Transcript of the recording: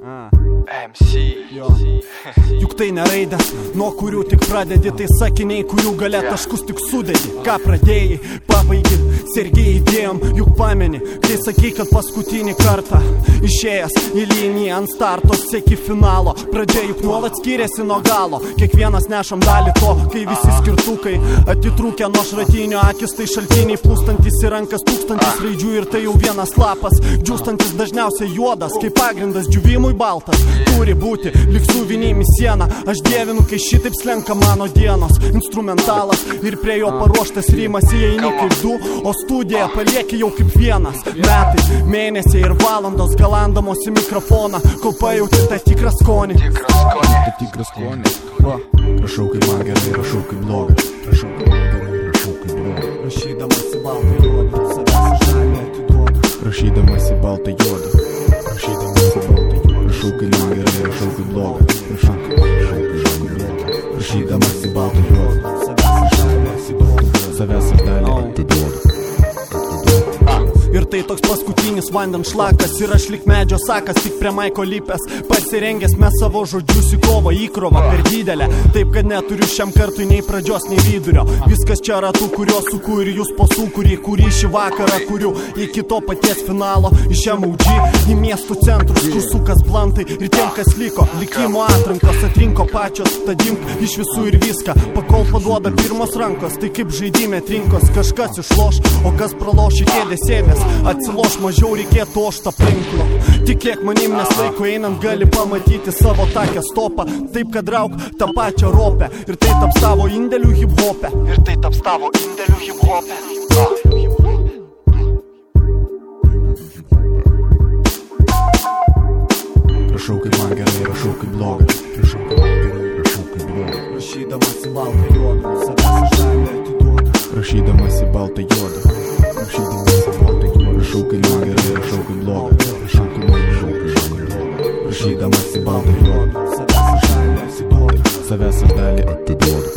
Juk tai neraidės, nuo kurių tik pradedi, tai sakiniai, kurių gale taškus tik sudedi. Ką pradėjai, pabaigi, sergiai idėjom, juk pameni, kai sakai, kad paskutinį kartą išėjęs į liniją ant starto sieki finalo. Pradžia juk nuolat skiriasi nuo galo, kiekvienas nešam dalį to, kai visi skirtukai atitrūkę nuo šratinio, akis tai šaltiniai plūstantis į rankas tūkstantis raidžių ir tai jau vienas lapas, džiūstantis dažniausiai juodas, kaip pagrindas džiūvimui baltas. Turi būti lyg suvinimi sieną, aš dievinu, kai šitaip slenka mano dienos. Instrumentalas ir prie jo paruoštas rimas įeini kaip du, o studiją palieki jau kaip vienas. Metai, mėnesiai ir valandos galandamos į mikrofoną, kol pajauti tą tikrą skonį. Ta tikrą skonį. Rašau kaip man gerai, rašau kaip bloga. Rašau kaip man gerai, rašau kaip bloga. Rašydamas į baltą juodą, savęs žalį atiduodu. Rašydamas į baltą juodą, rašydamas į baltą juodą. Rašau kaip man gerai, rašau kaip bloga. Rašau kaip bloga. Rašydamas į baltą juodą, savęs žalį atiduodu. Savęs žalį atiduodu. Ir tai toks paskutinis vandens šlakas ir aš lik medžio sakas, tik prie maiko lipęs, pasirengęs mes savo žodžius į kovą, įkrovą per didelę, taip kad neturiu šiam kartui nei pradžios, nei vidurio. Viskas čia ratu, kuriuos suku ir jūs po sūkurį, kurį šį vakarą kuriu iki to paties finalo, iš MUG į miestų centrus, kur sukas blantai ir tiem, kas liko, likimo atrankos atrinko pačios, tad imk iš visų ir viską, pakol paduoda pirmos rankos, tai kaip žaidime trinkos, kažkas išloš, o kas praloš į kėdę sėdės. Atsiloš mažiau reikėtų oštą prinklo. Tikėk manim, nes laiko einant gali pamatyti savo takę stopą, taip kad rauk tą pačią ropę. Ir tai taps tavo indėlių hip-hopę. Ir tai taps tavo indėlių hip-hopę. Rašau kaip man gerai, rašau kaip bloga. Rašau kaip man gerai, rašau kaip bloga. Rašydamas į baltą juodą, savęs žalį atiduodu. Rašydamas į baltą juodą, rašydamas į baltą juodą. Rašau kaip man gerai, rašau kaip bloga. Rašau kaip man gerai, rašau kaip bloga. Rašydamas į baltą juodą, savęs žalį atiduodu. Savęs žalį atiduodu.